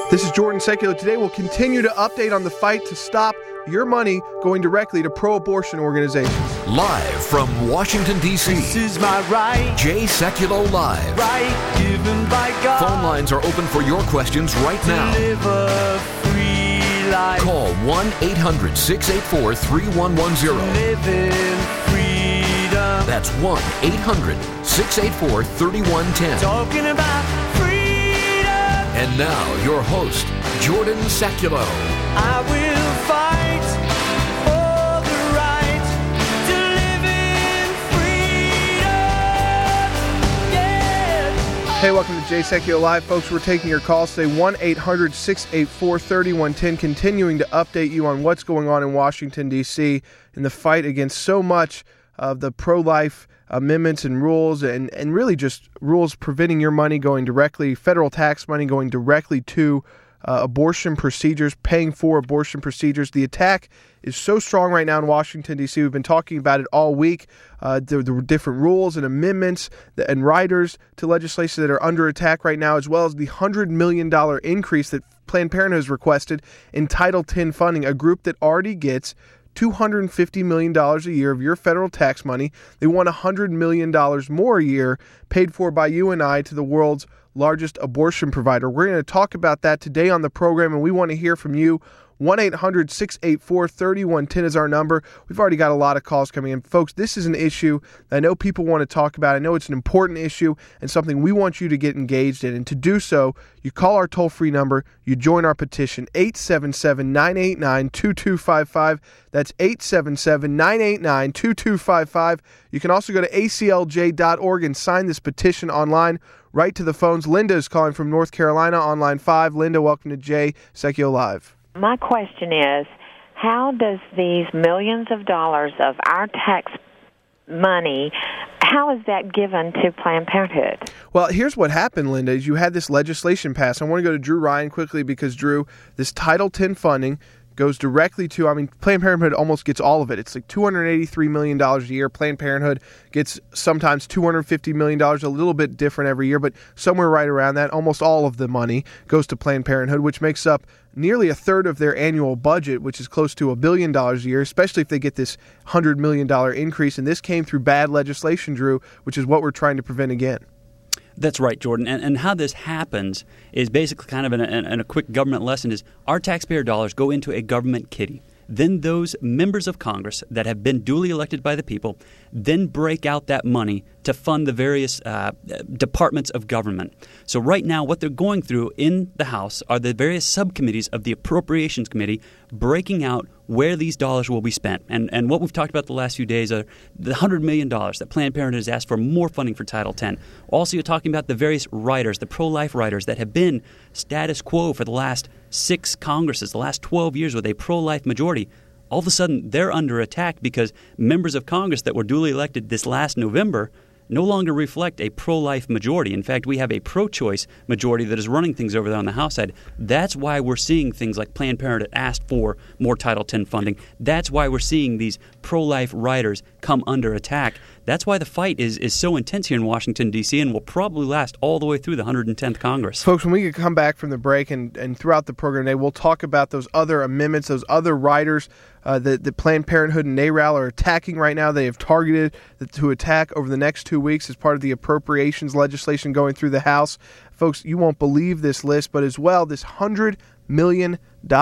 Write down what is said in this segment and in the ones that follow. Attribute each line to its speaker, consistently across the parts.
Speaker 1: This is Jordan Secular. Today we'll continue to update on the fight to stop your money going directly to pro-abortion organizations.
Speaker 2: Live from Washington, D.C.
Speaker 3: This is my right.
Speaker 2: Jay Sekulow Live.
Speaker 3: Right given by God.
Speaker 2: Phone lines are open for your questions right now.
Speaker 3: Live a free life.
Speaker 2: Call 1-800-684-3110.
Speaker 3: Live in freedom.
Speaker 2: That's 1-800-684-3110.
Speaker 3: Talking about freedom.
Speaker 2: And now, your host, Jordan Sekulow.
Speaker 3: I will fight for the right to live in freedom. Yeah.
Speaker 1: Hey, welcome to Jay Sekulow Live. Folks, we're taking your calls today, 1-800-684-3110, continuing to update you on what's going on in Washington, D.C. in the fight against so much of the pro-life amendments and rules and really just rules preventing your money going directly, federal tax money going directly to abortion procedures, paying for abortion procedures. The attack is so strong right now in Washington, D.C. We've been talking about it all week. The different rules and amendments and riders to legislation that are under attack right now, as well as the $100 million increase that Planned Parenthood has requested in Title X funding, a group that already gets $250 million a year of your federal tax money. They want $100 million more a year paid for by you and I to the world's largest abortion provider. We're going to talk about that today on the program, and we want to hear from you. 1-800-684-3110 is our number. We've already got a lot of calls coming in. Folks, this is an issue that I know people want to talk about. I know it's an important issue and something we want you to get engaged in. And to do so, you call our toll-free number, you join our petition, 877-989-2255. That's 877-989-2255. You can also go to aclj.org and sign this petition online right to the phones. Linda is calling from North Carolina on line 5. Linda, welcome to Jay Sekulow Live.
Speaker 4: My question is, how does these millions of dollars of our tax money, how is that given to Planned Parenthood?
Speaker 1: Well, here's what happened, Linda, is you had this legislation passed. I want to go to Drew Ryan quickly because, Drew, this Title X funding goes directly to, Planned Parenthood almost gets all of it. It's like $283 million a year. Planned Parenthood gets sometimes $250 million, a little bit different every year, but somewhere right around that. Almost all of the money goes to Planned Parenthood, which makes up nearly a third of their annual budget, which is close to $1 billion a year, especially if they get this $100 million increase. And this came through bad legislation, Drew, which is what we're trying to prevent again.
Speaker 5: That's right, Jordan. And how this happens is basically kind of in a quick government lesson is our taxpayer dollars go into a government kitty. Then those members of Congress that have been duly elected by the people then break out that money to fund the various departments of government. So right now what they're going through in the House are the various subcommittees of the Appropriations Committee breaking out where these dollars will be spent. And what we've talked about the last few days are the $100 million that Planned Parenthood has asked for more funding for Title X. Also, you're talking about the various riders, the pro-life riders that have been status quo for the last 6 Congresses, the last 12 years with a pro-life majority. All of a sudden, they're under attack because members of Congress that were duly elected this last November no longer reflect a pro-life majority. In fact, we have a pro-choice majority that is running things over there on the House side. That's why we're seeing things like Planned Parenthood asked for more Title X funding. That's why we're seeing these pro-life riders come under attack. That's why the fight is so intense here in Washington, D.C., and will probably last all the way through the 110th Congress.
Speaker 1: Folks, when we come back from the break and throughout the program today, we'll talk about those other amendments, those other riders that Planned Parenthood and NARAL are attacking right now. They have targeted to attack over the next 2 weeks as part of the appropriations legislation going through the House. Folks, you won't believe this list, but as well, this $100 million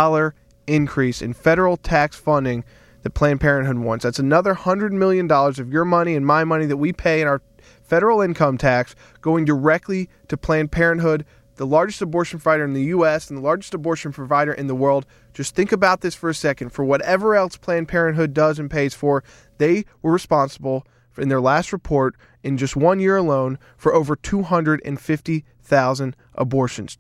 Speaker 1: increase in federal tax funding that Planned Parenthood wants. That's another $100 million of your money and my money that we pay in our federal income tax going directly to Planned Parenthood, the largest abortion provider in the U.S. and the largest abortion provider in the world. Just think about this for a second. For whatever else Planned Parenthood does and pays for, they were responsible for, in their last report, in just 1 year alone, for over 250,000 abortions.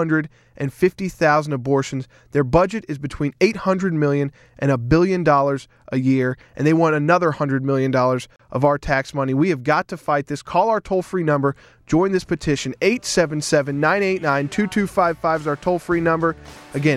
Speaker 1: 250,000 abortions. Their budget is between $800 million and $1 billion a year, and they want another $100 million of our tax money. We have got to fight this. Call our toll-free number. Join this petition. 877-989-2255 is our toll-free number. Again,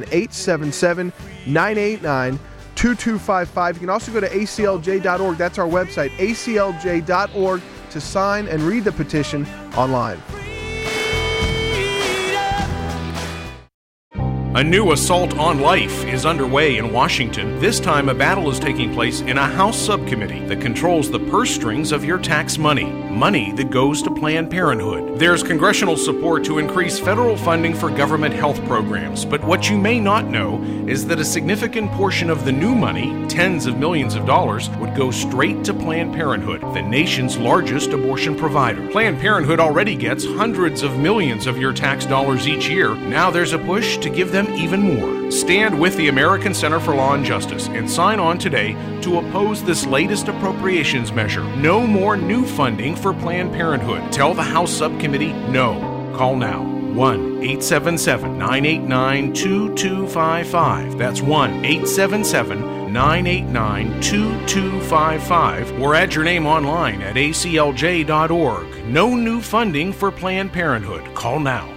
Speaker 1: 877-989-2255. You can also go to aclj.org. That's our website, aclj.org, to sign and read the petition online.
Speaker 6: A new assault on life is underway in Washington. This time, a battle is taking place in a House subcommittee that controls the purse strings of your tax money that goes to Planned Parenthood. There's congressional support to increase federal funding for government health programs, but what you may not know is that a significant portion of the new money, tens of millions of dollars, would go straight to Planned Parenthood, the nation's largest abortion provider. Planned Parenthood already gets hundreds of millions of your tax dollars each year. Now there's a push to give them even more. Stand with the American Center for Law and Justice and sign on today to oppose this latest appropriations measure. No more new funding for Planned Parenthood. Tell the House subcommittee no. Call now. 1-877-989-2255. That's 1-877-989-2255. Or add your name online at aclj.org. No new funding for Planned Parenthood. Call now.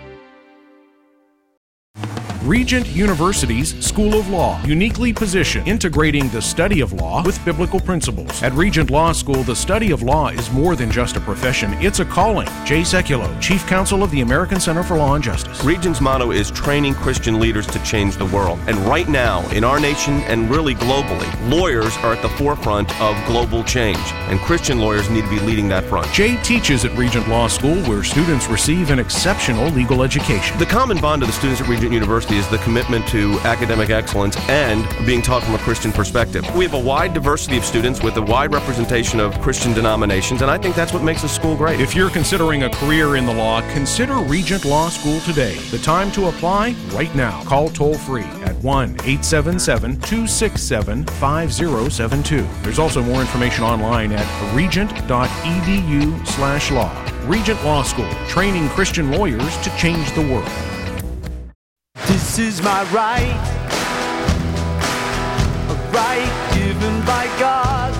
Speaker 6: Regent University's School of Law, uniquely positioned, integrating the study of law with biblical principles. At Regent Law School, the study of law is more than just a profession, it's a calling. Jay Sekulow, Chief Counsel of the American Center for Law and Justice.
Speaker 7: Regent's motto is training Christian leaders to change the world. And right now, in our nation and really globally, lawyers are at the forefront of global change, and Christian lawyers need to be leading that front.
Speaker 6: Jay teaches at Regent Law School, where students receive an exceptional legal education.
Speaker 7: The common bond of the students at Regent University is the commitment to academic excellence and being taught from a Christian perspective. We have a wide diversity of students with a wide representation of Christian denominations, and I think that's what makes the school great.
Speaker 6: If you're considering a career in the law, consider Regent Law School today. The time to apply, right now. Call toll-free at 1-877-267-5072. There's also more information online at regent.edu/law. Regent Law School, training Christian lawyers to change the world.
Speaker 3: This is my right, a right given by God.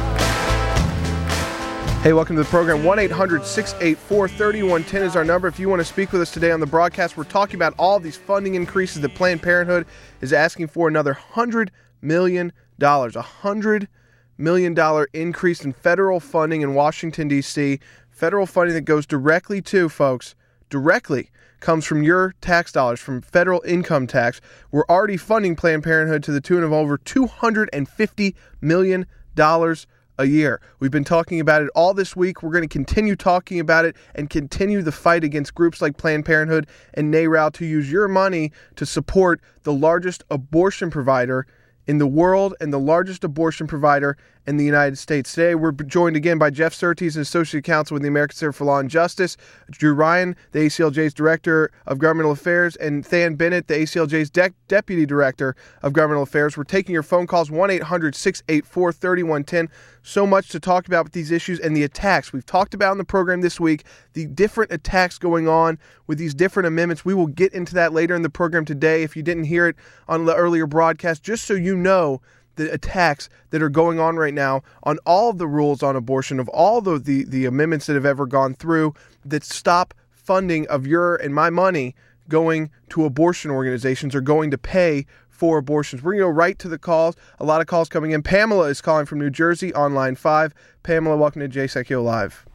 Speaker 1: Hey, welcome to the program. 1-800-684-3110 is our number. If you want to speak with us today on the broadcast, we're talking about all these funding increases that Planned Parenthood is asking for. Another $100 million. $100 million increase in federal funding in Washington, D.C. Federal funding that goes directly to, folks, directly comes from your tax dollars, from federal income tax. We're already funding Planned Parenthood to the tune of over $250 million a year. We've been talking about it all this week. We're going to continue talking about it and continue the fight against groups like Planned Parenthood and NARAL to use your money to support the largest abortion provider in the world and the largest abortion provider in the United States. Today, we're joined again by Jeff Surtees, an Associate Counsel with the American Center for Law and Justice, Drew Ryan, the ACLJ's Director of Governmental Affairs, and Than Bennett, the ACLJ's Deputy Director of Governmental Affairs. We're taking your phone calls, 1-800-684-3110. So much to talk about with these issues and the attacks. We've talked about in the program this week, the different attacks going on with these different amendments. We will get into that later in the program today. If you didn't hear it on the earlier broadcast, just so you know, the attacks that are going on right now on all of the rules on abortion, of all the amendments that have ever gone through that stop funding of your and my money going to abortion organizations or going to pay for abortions. We're going to go right to the calls. A lot of calls coming in. Pamela is calling from New Jersey on line 5. Pamela, welcome to Jay Sekulow Live.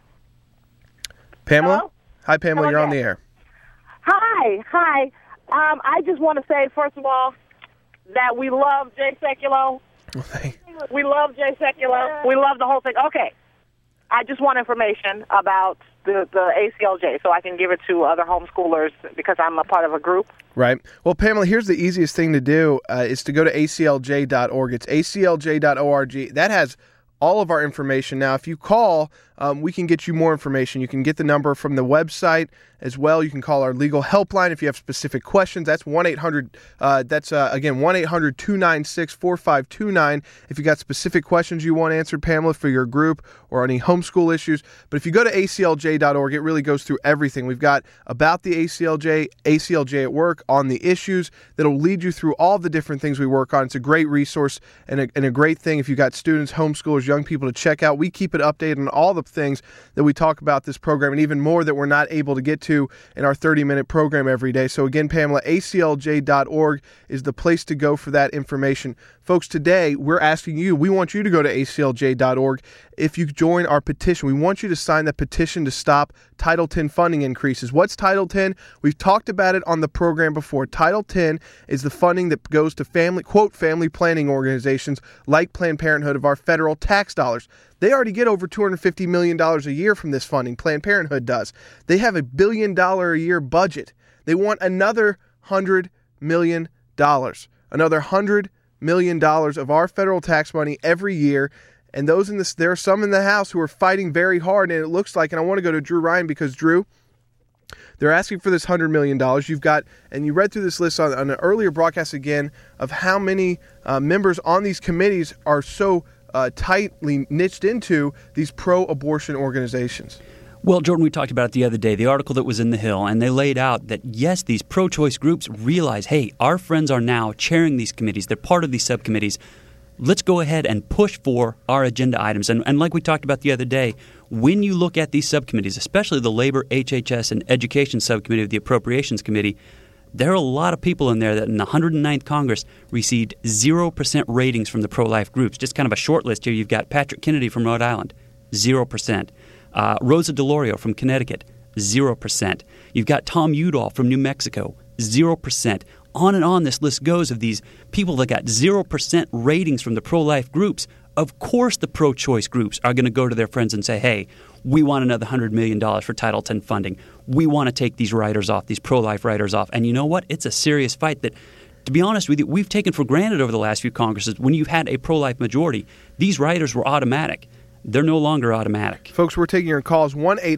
Speaker 1: Pamela?
Speaker 8: Hello?
Speaker 1: Hi, Pamela.
Speaker 8: Hello,
Speaker 1: you're on
Speaker 8: yes.
Speaker 1: the air.
Speaker 8: Hi. I just want to say, first of all, that we love Jay Sekulow. We love Jay Sekulow. We love the whole thing. Okay. I just want information about the ACLJ so I can give it to other homeschoolers because I'm a part of a group.
Speaker 1: Right. Well, Pamela, here's the easiest thing to do is to go to aclj.org. It's aclj.org. That has all of our information. Now, if you call, we can get you more information. You can get the number from the website as well. You can call our legal helpline if you have specific questions. That's 1-800. Again, 1-800-296-4529. If you got specific questions you want answered, Pamela, for your group or any homeschool issues. But if you go to aclj.org, it really goes through everything. We've got about the ACLJ, ACLJ at Work on the issues that'll lead you through all the different things we work on. It's a great resource and a great thing if you got students, homeschoolers, young people to check out. We keep it updated on all the up things that we talk about this program and even more that we're not able to get to in our 30-minute program every day. So again, Pamela, aclj.org is the place to go for that information. Folks, today we're asking you, we want you to go to aclj.org. If you join our petition, we want you to sign the petition to stop Title X funding increases. What's Title X? We've talked about it on the program before. Title X is the funding that goes to family planning organizations like Planned Parenthood of our federal tax dollars. They already get over $250 million a year from this funding. Planned Parenthood does. They have $1 billion a year budget. They want another $100 million. Another $100 million of our federal tax money every year. And there are some in the House who are fighting very hard, and it looks like, and I want to go to Drew Ryan because, Drew, they're asking for this $100 million. You've got, and you read through this list on an earlier broadcast again, of how many members on these committees are so tightly niched into these pro-abortion organizations.
Speaker 5: Well, Jordan, we talked about it the other day, the article that was in The Hill, and they laid out that, yes, these pro-choice groups realize, hey, our friends are now chairing these committees. They're part of these subcommittees. Let's go ahead and push for our agenda items. And like we talked about the other day, when you look at these subcommittees, especially the Labor, HHS, and Education Subcommittee of the Appropriations Committee, there are a lot of people in there that in the 109th Congress received 0% ratings from the pro-life groups. Just kind of a short list here. You've got Patrick Kennedy from Rhode Island, 0%. Rosa DeLauro from Connecticut, 0%. You've got Tom Udall from New Mexico, 0%. On and on this list goes of these people that got 0% ratings from the pro-life groups. Of course the pro-choice groups are going to go to their friends and say, hey, we want another $100 million for Title X funding. We want to take these writers off, these pro-life writers off. And you know what? It's a serious fight that, to be honest with you, we've taken for granted over the last few Congresses. When you've had a pro-life majority, these writers were automatic. They're no longer automatic.
Speaker 1: Folks, we're taking your calls.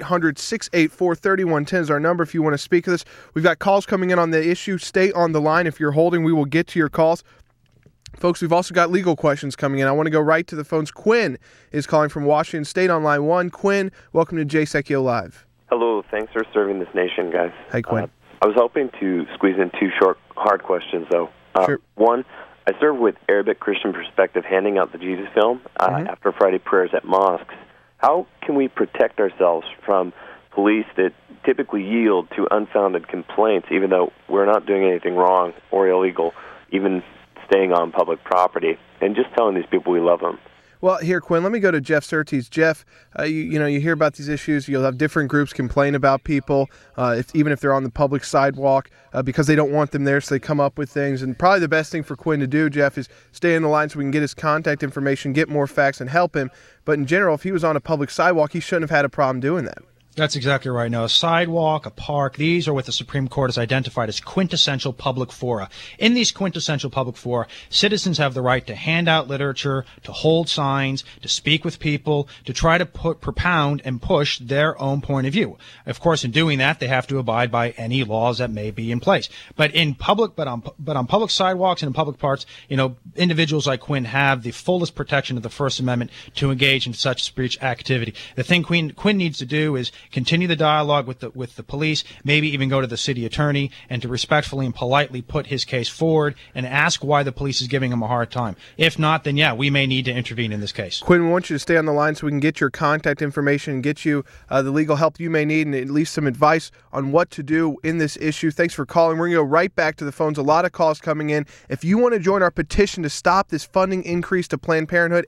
Speaker 1: 1-800-684-3110 is our number if you want to speak to this. We've got calls coming in on the issue. Stay on the line. If you're holding, we will get to your calls. Folks, we've also got legal questions coming in. I want to go right to the phones. Quinn is calling from Washington State on line 1. Quinn, welcome to Jay Sekulow Live.
Speaker 9: Hello. Thanks for serving this nation, guys.
Speaker 1: Hey, Quinn.
Speaker 9: I was hoping to squeeze in two short, hard questions, though.
Speaker 1: Sure.
Speaker 9: One, I serve with Arabic Christian Perspective, handing out the Jesus film after Friday prayers at mosques. How can we protect ourselves from police that typically yield to unfounded complaints, even though we're not doing anything wrong or illegal, even staying on public property, and just telling these people we love them?
Speaker 1: Well, here, Quinn, let me go to Jeff Surtees. Jeff, you hear about these issues. You'll have different groups complain about people, even if they're on the public sidewalk, because they don't want them there, so they come up with things. And probably the best thing for Quinn to do, Jeff, is stay in the line so we can get his contact information, get more facts, and help him. But in general, if he was on a public sidewalk, he shouldn't have had a problem doing that.
Speaker 10: That's exactly right. Now, a sidewalk, a park, these are what the Supreme Court has identified as quintessential public fora. In these quintessential public fora, citizens have the right to hand out literature, to hold signs, to speak with people, to try to propound and push their own point of view. Of course, in doing that, they have to abide by any laws that may be in place. But on public sidewalks and in public parks, individuals like Quinn have the fullest protection of the First Amendment to engage in such speech activity. The thing Quinn needs to do is continue the dialogue with the police, maybe even go to the city attorney, and to respectfully and politely put his case forward and ask why the police is giving him a hard time. If not, then yeah, we may need to intervene in this case.
Speaker 1: Quinn, we want you to stay on the line so we can get your contact information and get you the legal help you may need and at least some advice on what to do in this issue. Thanks for calling. We're going to go right back to the phones. A lot of calls coming in. If you want to join our petition to stop this funding increase to Planned Parenthood,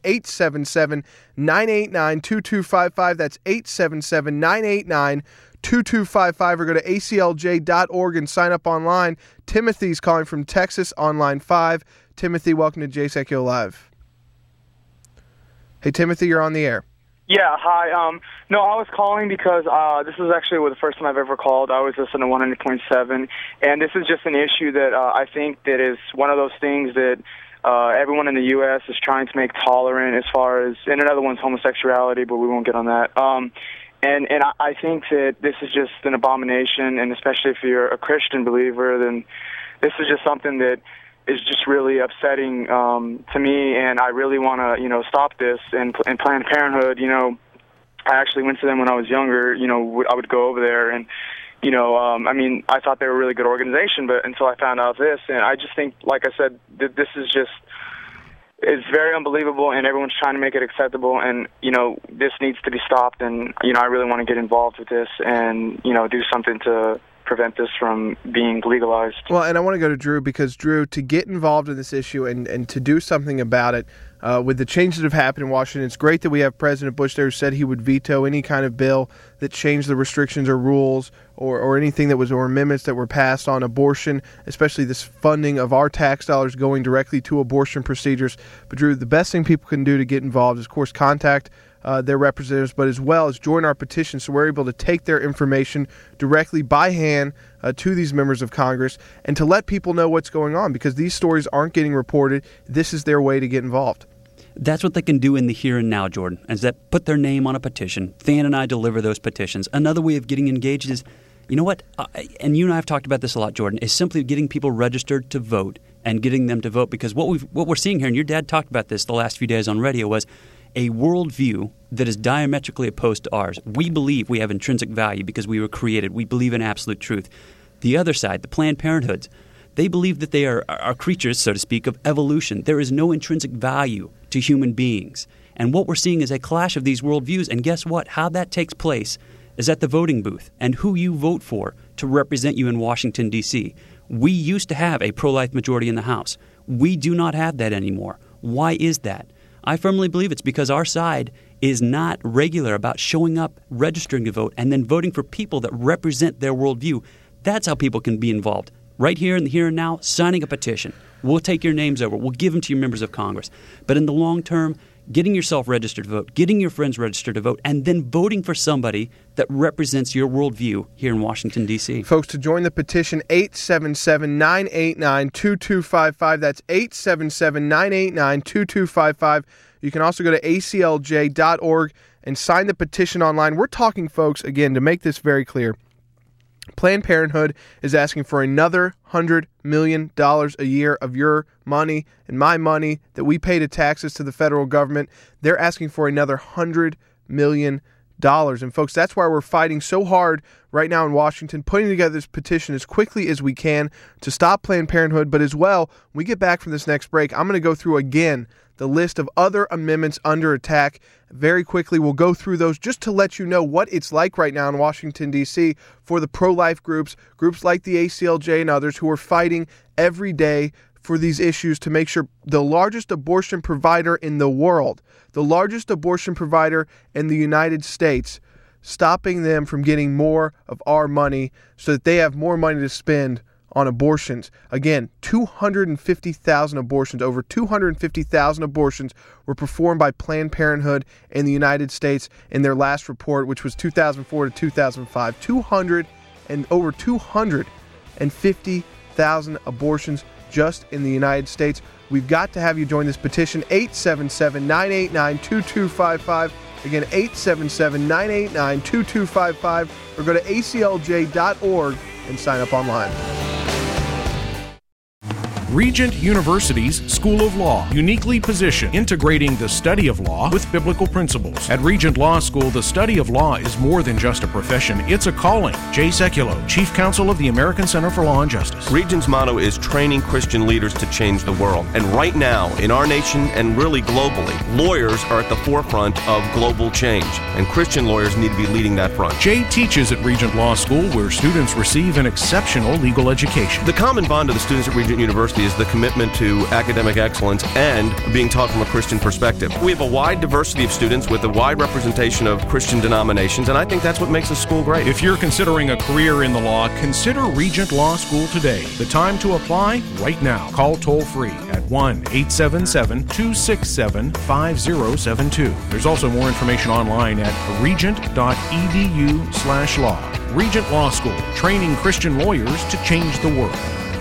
Speaker 1: 877-989-2255. That's 877-989-2255, or go to aclj.org and sign up online. Timothy's calling from Texas on line 5. Timothy, welcome to Jay Sekulow Live. Hey, Timothy, you're on the air.
Speaker 11: Yeah, hi. No, I was calling because this is actually the first time I've ever called. I was listening to 100.7, and this is just an issue that I think that is one of those things that everyone in the U.S. is trying to make tolerant as far as, and another one's homosexuality, but we won't get on that. And I think that this is just an abomination, and especially if you're a Christian believer, then this is just something that is just really upsetting to me, and I really want to, stop this. And Planned Parenthood, I actually went to them when I was younger. I would go over there, and I thought they were a really good organization, but until I found out this, and I just think, like I said, that this is just it's very unbelievable, and everyone's trying to make it acceptable, and, this needs to be stopped, and, I really want to get involved with this and, do something to prevent this from being legalized.
Speaker 1: Well, and I want to go to Drew, because, Drew, to get involved in this issue and to do something about it, with the changes that have happened in Washington, it's great that we have President Bush there who said he would veto any kind of bill that changed the restrictions or rules or anything that was, or amendments that were passed on abortion, especially this funding of our tax dollars going directly to abortion procedures. But, Drew, the best thing people can do to get involved is, of course, contact their representatives, but as well as join our petition so we're able to take their information directly by hand to these members of Congress and to let people know what's going on, because these stories aren't getting reported. This is their way to get involved.
Speaker 5: That's what they can do in the here and now, Jordan, is that put their name on a petition. Than and I deliver those petitions. Another way of getting engaged is, you know what, and you and I have talked about this a lot, Jordan, is simply getting people registered to vote and getting them to vote, because what we're seeing here, and your dad talked about this the last few days on radio, was a worldview that is diametrically opposed to ours. We believe we have intrinsic value because we were created. We believe in absolute truth. The other side, the Planned Parenthoods, they believe that they are creatures, so to speak, of evolution. There is no intrinsic value to human beings. And what we're seeing is a clash of these worldviews. And guess what? How that takes place is at the voting booth and who you vote for to represent you in Washington, D.C. We used to have a pro-life majority in the House. We do not have that anymore. Why is that? I firmly believe it's because our side is not regular about showing up, registering to vote, and then voting for people that represent their worldview. That's how people can be involved. Right here in the here and now, signing a petition. We'll take your names over. We'll give them to your members of Congress. But in the long term, getting yourself registered to vote, getting your friends registered to vote, and then voting for somebody that represents your worldview here in Washington, D.C.
Speaker 1: Folks, to join the petition, 877-989-2255. That's 877-989-2255. You can also go to aclj.org and sign the petition online. We're talking, folks, again, to make this very clear, Planned Parenthood is asking for another $100 million a year of your money and my money that we pay to taxes to the federal government. They're asking for another $100 million. And folks, that's why we're fighting so hard right now in Washington, putting together this petition as quickly as we can to stop Planned Parenthood. But as well, when we get back from this next break, I'm going to go through again the list of other amendments under attack. Very quickly, we'll go through those just to let you know what it's like right now in Washington, D.C. for the pro-life groups like the ACLJ and others who are fighting every day for these issues to make sure the largest abortion provider in the world, the largest abortion provider in the United States, stopping them from getting more of our money so that they have more money to spend on abortions. Again, 250,000 abortions, over 250,000 abortions were performed by Planned Parenthood in the United States in their last report, which was 2004 to 2005. Over 250,000 abortions just in the United States. We've got to have you join this petition, 877-989-2255. Again, 877-989-2255, or go to aclj.org and sign up online.
Speaker 6: Regent University's School of Law, uniquely positioned, integrating the study of law with biblical principles. At Regent Law School, the study of law is more than just a profession, it's a calling. Jay Sekulow, Chief Counsel of the American Center for Law and Justice.
Speaker 7: Regent's motto is training Christian leaders to change the world. And right now, in our nation and really globally, lawyers are at the forefront of global change, and Christian lawyers need to be leading that front.
Speaker 6: Jay teaches at Regent Law School, where students receive an exceptional legal education.
Speaker 7: The common bond of the students at Regent University is the commitment to academic excellence and being taught from a Christian perspective. We have a wide diversity of students with a wide representation of Christian denominations, and I think that's what makes the school great.
Speaker 6: If you're considering a career in the law, consider Regent Law School today. The time to apply, right now. Call toll-free at 1-877-267-5072. There's also more information online at regent.edu/law. Regent Law School, training Christian lawyers to change the world.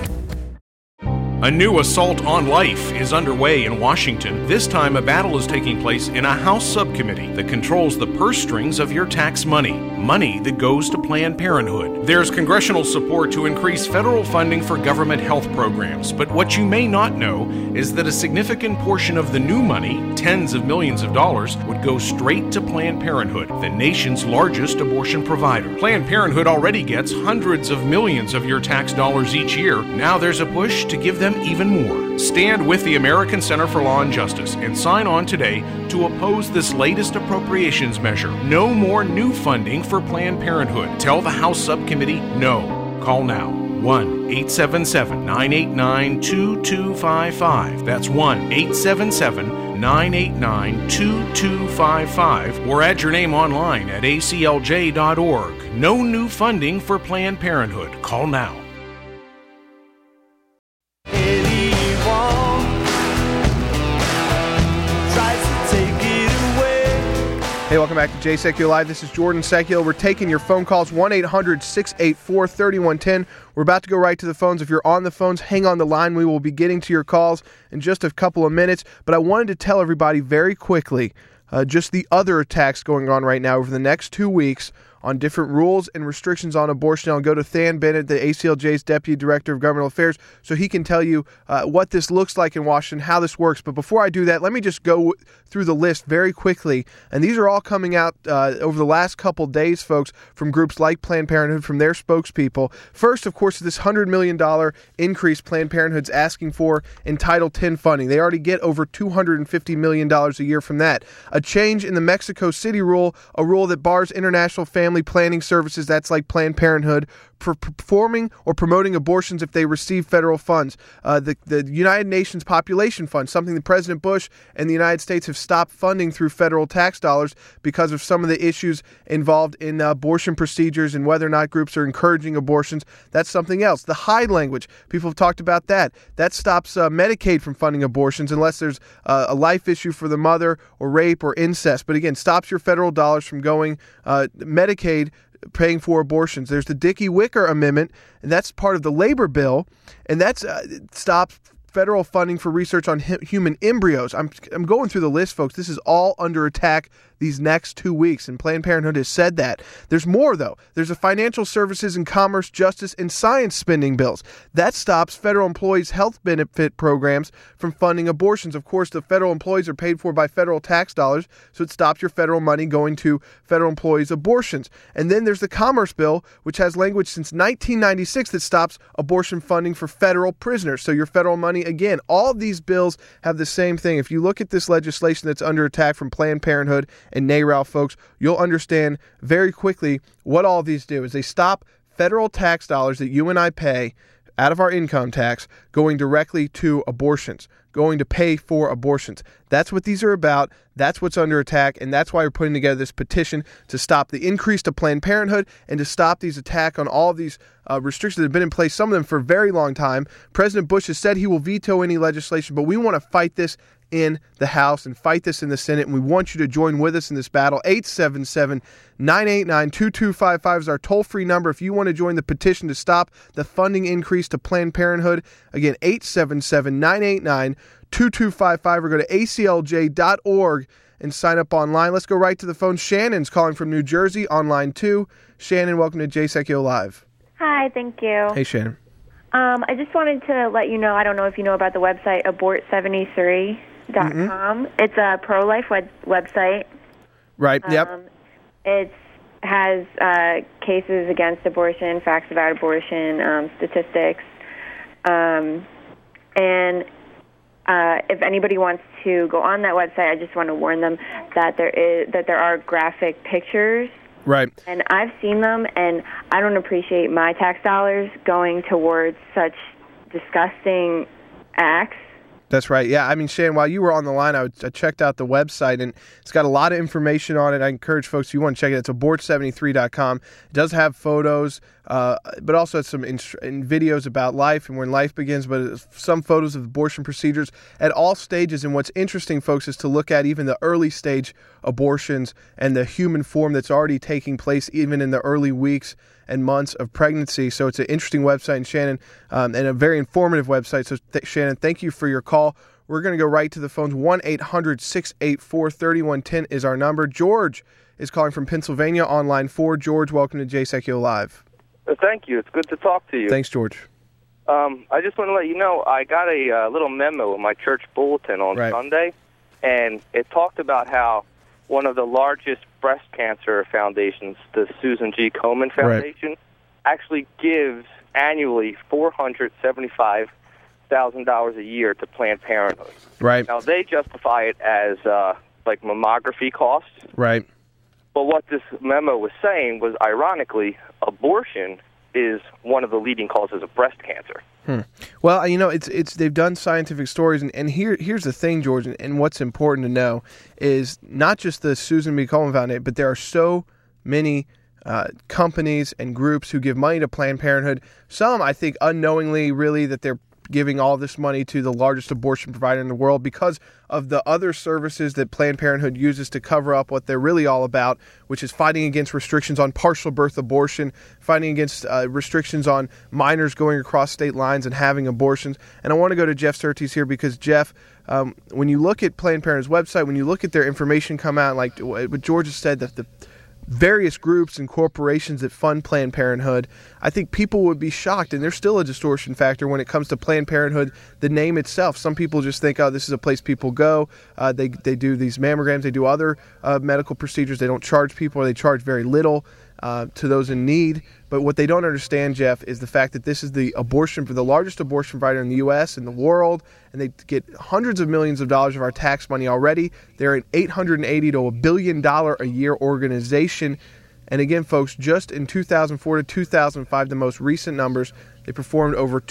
Speaker 6: A new assault on life is underway in Washington. This time, a battle is taking place in a House subcommittee that controls the purse strings of your tax money, money that goes to Planned Parenthood. There's congressional support to increase federal funding for government health programs, but what you may not know is that a significant portion of the new money, tens of millions of dollars, would go straight to Planned Parenthood, the nation's largest abortion provider. Planned Parenthood already gets hundreds of millions of your tax dollars each year. Now there's a push to give them them even more. Stand with the American Center for Law and Justice and sign on today to oppose this latest appropriations measure. No more new funding for Planned Parenthood. Tell the House Subcommittee no. Call now. 1-877-989-2255. That's 1-877-989-2255. Or add your name online at aclj.org. No new funding for Planned Parenthood. Call now.
Speaker 1: Hey, welcome back to Jay Sekulow Live. This is Jordan Sekulow. We're taking your phone calls, 1-800-684-3110. We're about to go right to the phones. If you're on the phones, hang on the line. We will be getting to your calls in just a couple of minutes. But I wanted to tell everybody very quickly just the other attacks going on right now over the next 2 weeks on different rules and restrictions on abortion. I'll go to Than Bennett, the ACLJ's Deputy Director of Governmental Affairs, so he can tell you what this looks like in Washington, how this works. But before I do that, let me just go through the list very quickly. And these are all coming out over the last couple days, folks, from groups like Planned Parenthood, from their spokespeople. First, of course, this $100 million increase Planned Parenthood's asking for in Title X funding. They already get over $250 million a year from that. A change in the Mexico City rule, a rule that bars international family planning services, that's like Planned Parenthood, for performing or promoting abortions if they receive federal funds. The United Nations Population Fund, something that President Bush and the United States have stopped funding through federal tax dollars because of some of the issues involved in abortion procedures and whether or not groups are encouraging abortions. That's something else. The Hyde language, people have talked about that. That stops Medicaid from funding abortions unless there's a life issue for the mother or rape or incest. But again, stops your federal dollars from going Medicaid paying for abortions. There's the Dickey-Wicker Amendment, and that's part of the labor bill, and that stops federal funding for research on human embryos. I'm going through the list, folks. This is all under attack these next 2 weeks, and Planned Parenthood has said that. There's more, though. There's a financial services and commerce, justice, and science spending bills. That stops federal employees' health benefit programs from funding abortions. Of course, the federal employees are paid for by federal tax dollars, so it stops your federal money going to federal employees' abortions. And then there's the commerce bill, which has language since 1996 that stops abortion funding for federal prisoners. So your federal money, again, all of these bills have the same thing. If you look at this legislation that's under attack from Planned Parenthood and NARAL, folks, you'll understand very quickly what all of these do is they stop federal tax dollars that you and I pay out of our income tax going directly to abortions, going to pay for abortions. That's what these are about. That's what's under attack, and that's why we're putting together this petition to stop the increase to Planned Parenthood and to stop these attacks on all of these restrictions that have been in place, some of them for a very long time. President Bush has said he will veto any legislation, but we want to fight this in the House and fight this in the Senate, and we want you to join with us in this battle. 877-989-2255 is our toll-free number if you want to join the petition to stop the funding increase to Planned Parenthood. Again, 877-989-2255, or go to aclj.org and sign up online. Let's go right to the phone. Shannon's calling from New Jersey, online too. Shannon, welcome to Jay Sekulow Live.
Speaker 12: Hi, thank you.
Speaker 1: Hey, Shannon.
Speaker 12: I just wanted to let you know, I don't know if you know about the website abort73.com. It's a pro-life website.
Speaker 1: Right, yep.
Speaker 12: It has cases against abortion, facts about abortion, statistics. And if anybody wants to go on that website, I just want to warn them that there are graphic pictures.
Speaker 1: Right.
Speaker 12: And I've seen them, and I don't appreciate my tax dollars going towards such disgusting acts.
Speaker 1: That's right. Yeah, I mean, Shannon, while you were on the line, I checked out the website, and it's got a lot of information on it. I encourage folks, if you want to check it, it's abort73.com. It does have photos, but also some videos about life and when life begins, but some photos of abortion procedures at all stages. And what's interesting, folks, is to look at even the early stage abortions and the human form that's already taking place even in the early weeks and months of pregnancy. So it's an interesting website, and Shannon, and a very informative website. So Shannon, thank you for your call. We're going to go right to the phones. 1-800-684-3110 is our number. George is calling from Pennsylvania on line 4. George, welcome to Jay Sekulow Live.
Speaker 13: Thank you. It's good to talk to you.
Speaker 1: Thanks, George.
Speaker 13: I just want to let you know, I got a little memo in my church bulletin on Sunday, and it talked about how one of the largest breast cancer foundations, the Susan G. Komen Foundation, actually gives annually $475,000 $100,000 a year to Planned Parenthood.
Speaker 1: Right.
Speaker 13: Now, they justify it as like mammography costs.
Speaker 1: Right.
Speaker 13: But what this memo was saying was, ironically, abortion is one of the leading causes of breast cancer.
Speaker 1: Well, it's they've done scientific stories, and here's the thing, George, and what's important to know is not just the Susan B. Komen Foundation, but there are so many companies and groups who give money to Planned Parenthood. Some, I think, unknowingly, really, that they're giving all this money to the largest abortion provider in the world because of the other services that Planned Parenthood uses to cover up what they're really all about, which is fighting against restrictions on partial birth abortion, fighting against restrictions on minors going across state lines and having abortions. And I want to go to Jeff Surtees here because, Jeff, when you look at Planned Parenthood's website, when you look at their information come out, like what George has said, that the various groups and corporations that fund Planned Parenthood, I think people would be shocked, and there's still a distortion factor when it comes to Planned Parenthood, the name itself. Some people just think, oh, this is a place people go. They do these mammograms. They do other medical procedures. They don't charge people, or they charge very little to those in need. But what they don't understand, Jeff, is the fact that this is the largest abortion provider in the U.S. and the world, and they get hundreds of millions of dollars of our tax money already. They're an $880 to $1 billion a year organization. And again, folks, just in 2004 to 2005, the most recent numbers, they performed over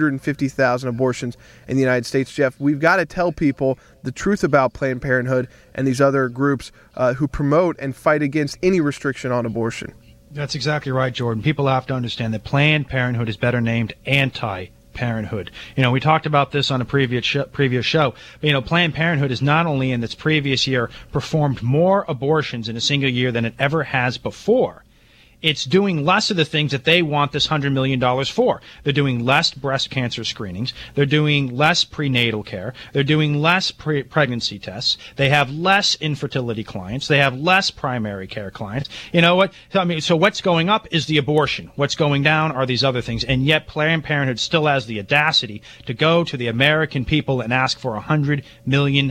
Speaker 1: 250,000 abortions in the United States. Jeff, we've got to tell people the truth about Planned Parenthood and these other groups who promote and fight against any restriction on abortion.
Speaker 10: That's exactly right, Jordan. People have to understand that Planned Parenthood is better named anti-parenthood. We talked about this on a previous show. But, Planned Parenthood is not only in its previous year performed more abortions in a single year than it ever has before. It's doing less of the things that they want this $100 million for. They're doing less breast cancer screenings. They're doing less prenatal care. They're doing less pregnancy tests. They have less infertility clients. They have less primary care clients. You know what? So what's going up is the abortion. What's going down are these other things. And yet Planned Parenthood still has the audacity to go to the American people and ask for $100 million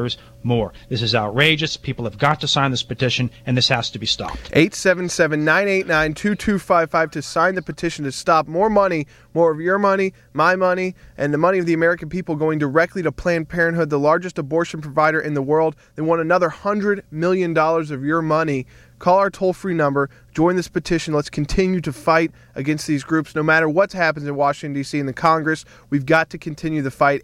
Speaker 10: more. This is outrageous. People have got to sign this petition, and this has to be stopped.
Speaker 1: 877-989-2255 to sign the petition to stop more money, more of your money, my money, and the money of the American people going directly to Planned Parenthood, the largest abortion provider in the world. They want another $100 million of your money. Call our toll-free number. Join this petition. Let's continue to fight against these groups. No matter what happens in Washington, D.C. and the Congress, we've got to continue the fight.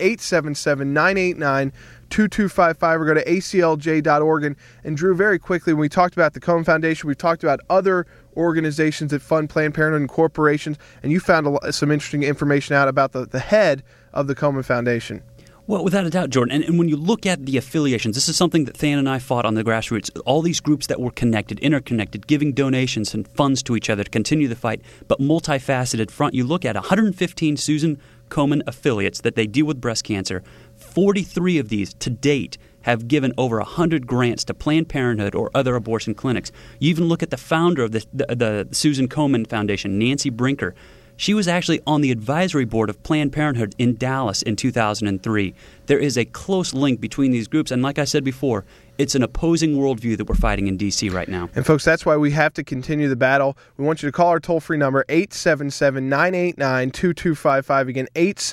Speaker 1: 877-989-2255 or go to aclj.org. And Drew, very quickly, when we talked about the Komen Foundation, we talked about other organizations that fund Planned Parenthood and corporations, and you found some interesting information out about the head of the Komen Foundation.
Speaker 5: Well, without a doubt, Jordan. And when you look at the affiliations, this is something that Than and I fought on the grassroots. All these groups that were connected, interconnected, giving donations and funds to each other to continue the fight, but multifaceted front. You look at 115 Susan Komen affiliates that they deal with breast cancer. 43 of these to date have given over 100 grants to Planned Parenthood or other abortion clinics. You even look at the founder of the Susan Komen Foundation, Nancy Brinker. She was actually on the advisory board of Planned Parenthood in Dallas in 2003. There is a close link between these groups, and like I said before, it's an opposing worldview that we're fighting in D.C. right now.
Speaker 1: And folks, that's why we have to continue the battle. We want you to call our toll-free number, 877-989-2255. Again,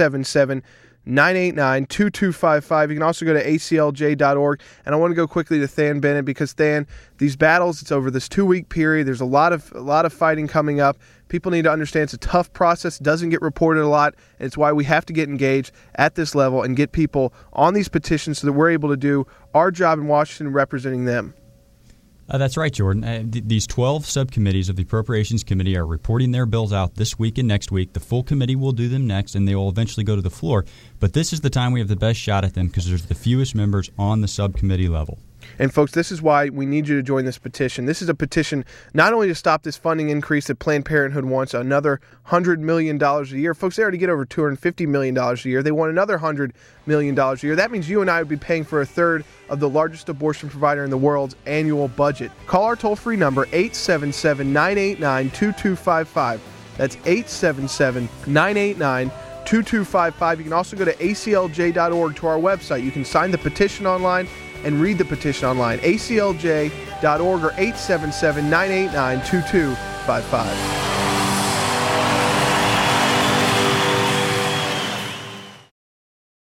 Speaker 1: 877-989-2255. You can also go to aclj.org. And I want to go quickly to Than Bennett because, Than, these battles, it's over this 2-week period. There's a lot of fighting coming up. People need to understand it's a tough process. It doesn't get reported a lot. And it's why we have to get engaged at this level and get people on these petitions so that we're able to do our job in Washington representing them.
Speaker 14: That's right, Jordan. These 12 subcommittees of the Appropriations Committee are reporting their bills out this week and next week. The full committee will do them next, and they will eventually go to the floor. But this is the time we have the best shot at them because there's the fewest members on the subcommittee level.
Speaker 1: And, folks, this is why we need you to join this petition. This is a petition not only to stop this funding increase that Planned Parenthood wants, another $100 million a year. Folks, they already get over $250 million a year. They want another $100 million a year. That means you and I would be paying for a third of the largest abortion provider in the world's annual budget. Call our toll-free number, 877-989-2255. That's 877-989-2255. You can also go to aclj.org to our website. You can sign the petition online and read the petition online. aclj.org or 877-989-2255.